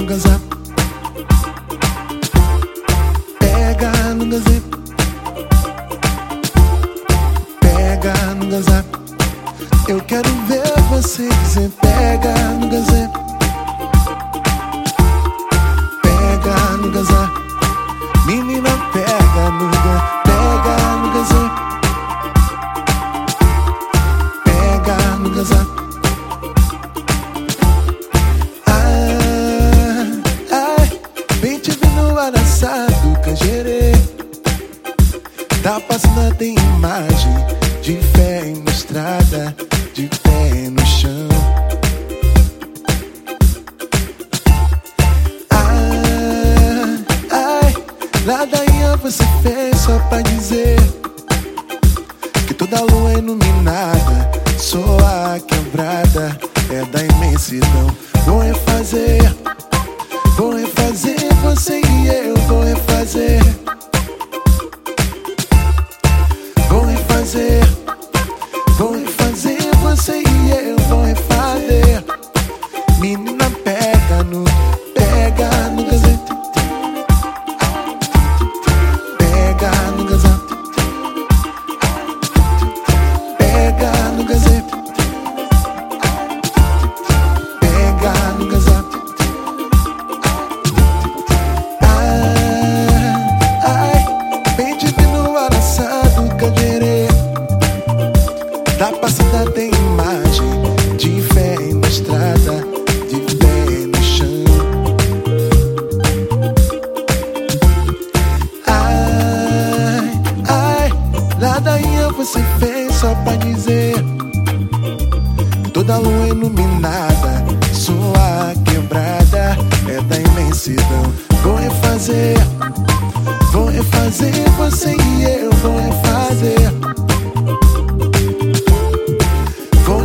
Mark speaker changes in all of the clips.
Speaker 1: gazé. Pega no gazé. Pega no gazé. Eu quero ver você dizer pega no gazé. Pega no gazé. Menina, pega no gazé. Pega no gazé. Pega no gazé. Do Canjerê, tá passando tem imagem de fé na estrada, de pé no chão. Ladainha você fez só pra dizer que toda lua é iluminada, sou a quebrada, é da imensidão. Vou refazer você e eu, vou refazer. Vou refazer você e eu, vou refazer. Menina, pega no gazé. Pega no gazé. Pega no gazé. Pega no gazé. Da passada tem imagem de fé na estrada, de pé no chão. Ladainha você fez só pra dizer que toda lua iluminada, sua quebrada, é da imensidão. Vou refazer você e eu, vou refazer. Vou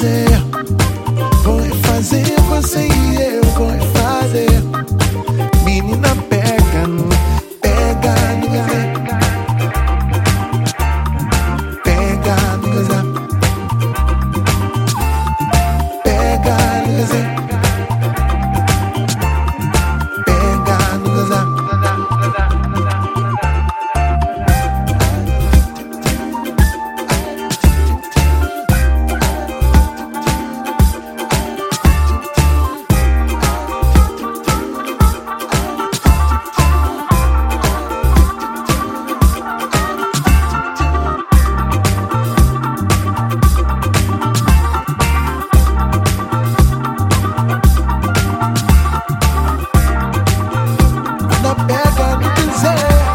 Speaker 1: refazer você e eu, vou refazer. Menina, pega no gazé. Pega no gazé. Pega no gazé. Pega no gazé. Pega no gazé.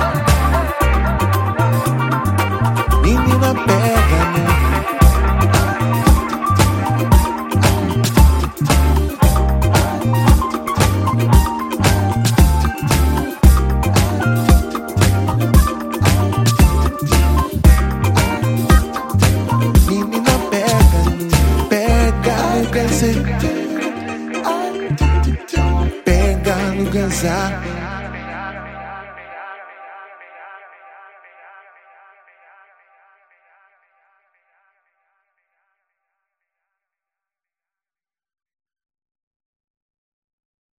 Speaker 1: Menina, pega no. Menina, pega no gazé. Pega no gazé.